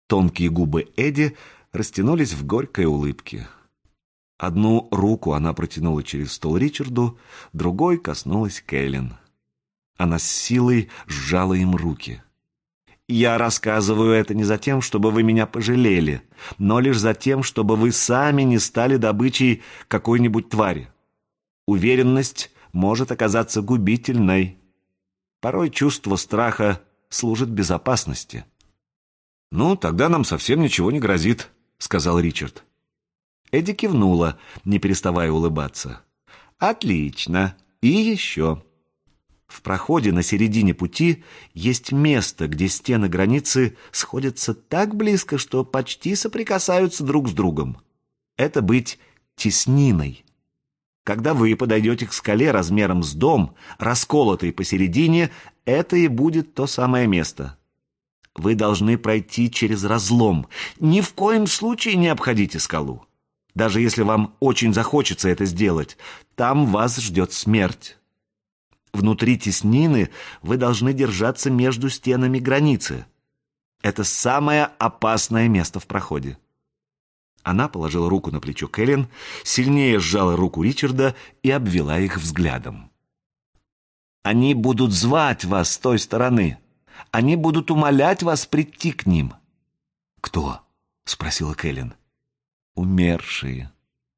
Тонкие губы Эдди растянулись в горькой улыбке. Одну руку она протянула через стол Ричарду, другой коснулась Кэлен. Она с силой сжала им руки. «Я рассказываю это не за тем, чтобы вы меня пожалели, но лишь за тем, чтобы вы сами не стали добычей какой-нибудь твари. Уверенность может оказаться губительной. Порой чувство страха служит безопасности». «Ну, тогда нам совсем ничего не грозит», — сказал Ричард. Эдди кивнула, не переставая улыбаться. «Отлично. И еще. В проходе на середине пути есть место, где стены границы сходятся так близко, что почти соприкасаются друг с другом. Это быть тесниной. Когда вы подойдете к скале размером с дом, расколотой посередине, это и будет то самое место. Вы должны пройти через разлом. Ни в коем случае не обходите скалу. Даже если вам очень захочется это сделать, там вас ждет смерть. Внутри теснины вы должны держаться между стенами границы. Это самое опасное место в проходе. Она положила руку на плечо Кэлен, сильнее сжала руку Ричарда и обвела их взглядом. «Они будут звать вас с той стороны. Они будут умолять вас прийти к ним». «Кто?» — спросила Кэлен. «Умершие».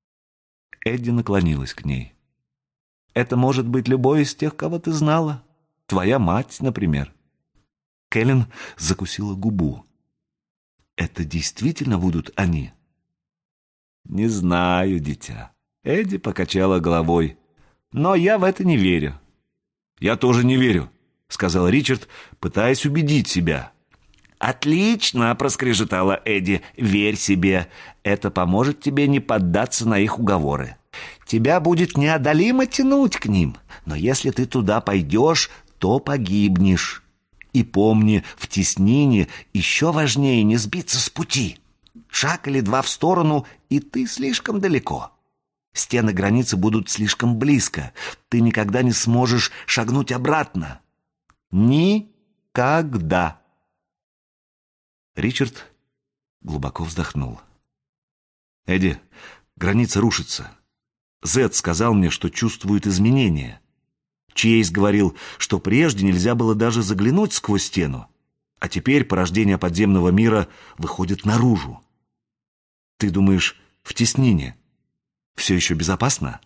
Эдди наклонилась к ней. «Это может быть любой из тех, кого ты знала. Твоя мать, например». Кэлен закусила губу. «Это действительно будут они?» «Не знаю, дитя». Эдди покачала головой. «Но я в это не верю». «Я тоже не верю», — сказал Ричард, пытаясь убедить себя. «Отлично!» — проскрежетала Эдди. «Верь себе. Это поможет тебе не поддаться на их уговоры. Тебя будет неодолимо тянуть к ним, но если ты туда пойдешь, то погибнешь. И помни, в теснине еще важнее не сбиться с пути. Шаг или два в сторону, и ты слишком далеко. Стены границы будут слишком близко. Ты никогда не сможешь шагнуть обратно. Никогда!» Ричард глубоко вздохнул. «Эдди, граница рушится. Зед сказал мне, что чувствует изменения. Чейз говорил, что прежде нельзя было даже заглянуть сквозь стену, а теперь порождение подземного мира выходит наружу. Ты думаешь, в теснине все еще безопасно?»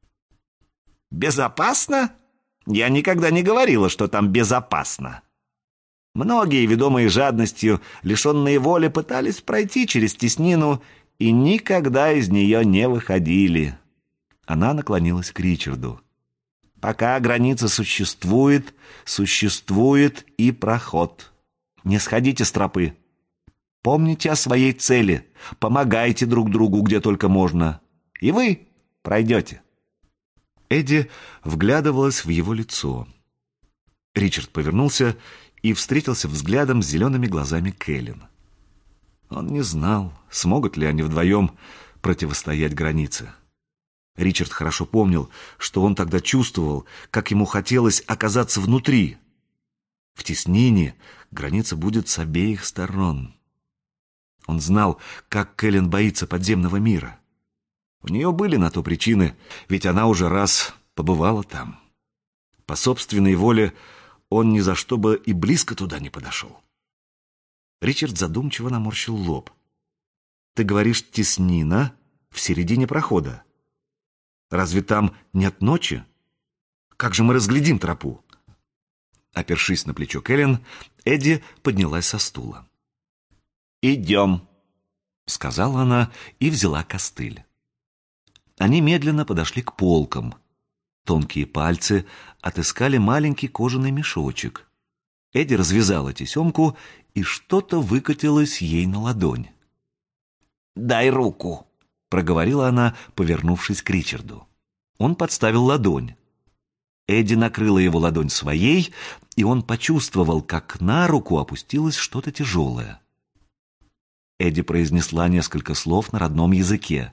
«Безопасно? Я никогда не говорила, что там безопасно. Многие, ведомые жадностью, лишенные воли, пытались пройти через теснину и никогда из нее не выходили». Она наклонилась к Ричарду. «Пока граница существует, существует и проход. Не сходите с тропы. Помните о своей цели, помогайте друг другу, где только можно, и вы пройдете». Эдди вглядывалась в его лицо. Ричард повернулся и встретился взглядом с зелеными глазами Кэлен. Он не знал, смогут ли они вдвоем противостоять границе. Ричард хорошо помнил, что он тогда чувствовал, как ему хотелось оказаться внутри. В теснине граница будет с обеих сторон. Он знал, как Кэлен боится подземного мира. У нее были на то причины, ведь она уже раз побывала там. По собственной воле он ни за что бы и близко туда не подошел. Ричард задумчиво наморщил лоб. «Ты говоришь, теснина в середине прохода. Разве там нет ночи? Как же мы разглядим тропу?» Опершись на плечо Кэлен, Эдди поднялась со стула. «Идем», — сказала она и взяла костыль. Они медленно подошли к полкам. Тонкие пальцы отыскали маленький кожаный мешочек. Эдди развязала тесемку, и что-то выкатилось ей на ладонь. «Дай руку», — проговорила она, повернувшись к Ричарду. Он подставил ладонь. Эдди накрыла его ладонь своей, и он почувствовал, как на руку опустилось что-то тяжелое. Эдди произнесла несколько слов на родном языке.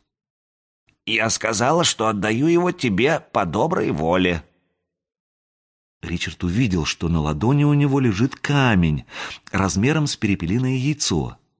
«Я сказала, что отдаю его тебе по доброй воле». Ричард увидел, что на ладони у него лежит камень размером с перепелиное яйцо.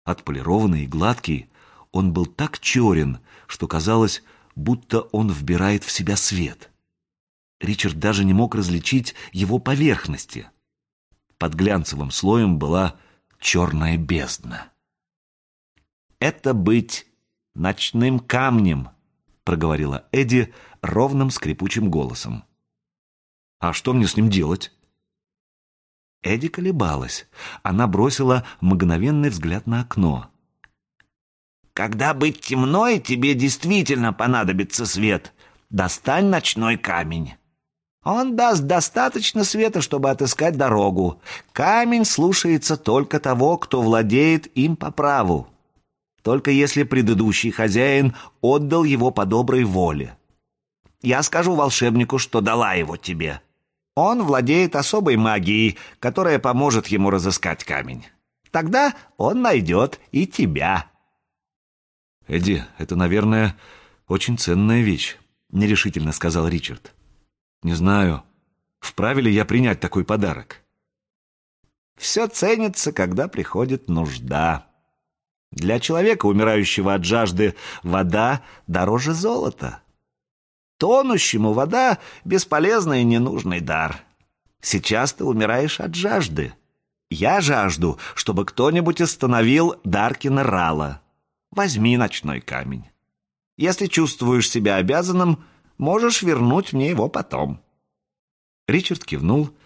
Отполированный и гладкий, он был так черен, что казалось, будто он вбирает в себя свет. Ричард даже не мог различить его поверхности. Под глянцевым слоем была черная бездна. «Это быть ночным камнем», — проговорила Эдди ровным скрипучим голосом. «А что мне с ним делать?» Эдди колебалась. Она бросила мгновенный взгляд на окно. «Когда быть темно, и тебе действительно понадобится свет, достань ночной камень. Он даст достаточно света, чтобы отыскать дорогу. Камень слушается только того, кто владеет им по праву. Только если предыдущий хозяин отдал его по доброй воле. Я скажу волшебнику, что дала его тебе. Он владеет особой магией, которая поможет ему разыскать камень. Тогда он найдет и тебя». «Эдди, это, наверное, очень ценная вещь», — нерешительно сказал Ричард. «Не знаю, вправе ли я принять такой подарок?» «Все ценится, когда приходит нужда. Для человека, умирающего от жажды, вода дороже золота. Тонущему вода — бесполезный и ненужный дар. Сейчас ты умираешь от жажды. Я жажду, чтобы кто-нибудь остановил Даркина Рала. Возьми ночной камень. Если чувствуешь себя обязанным, можешь вернуть мне его потом». Ричард кивнул